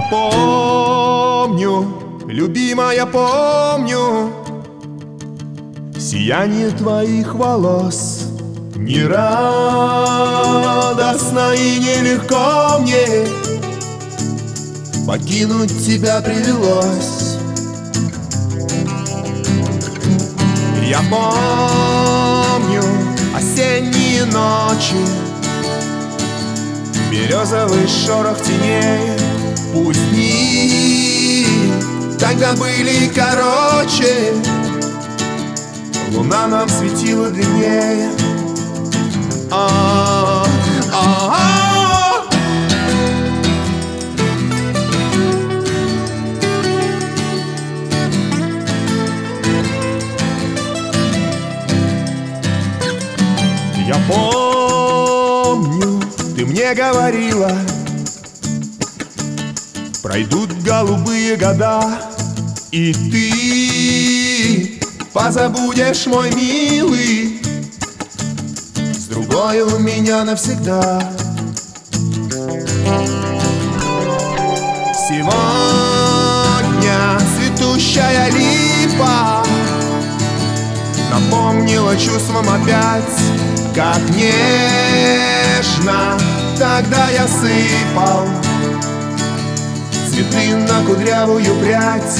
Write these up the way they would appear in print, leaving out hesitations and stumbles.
помню, любимая, помню сияние твоих волос. Не радостно и нелегко мне покинуть тебя привелось. Я помню осенние ночи, березовый шорох теней. Пусть дни тогда были короче, луна нам светила длиннее. Я помню, ты мне говорила, пройдут голубые года, и ты позабудешь, мой милый, с другой у меня навсегда. Сегодня цветущая липа напомнила чувством опять, как нежно тогда я сыпал цветы на кудрявую прядь.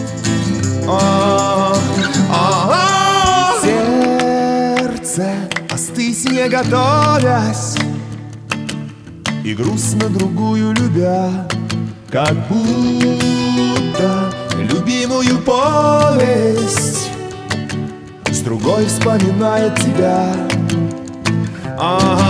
Сердце, остыть не готовясь и грустно другую любя, как будто любимую повесть с другой вспоминает тебя.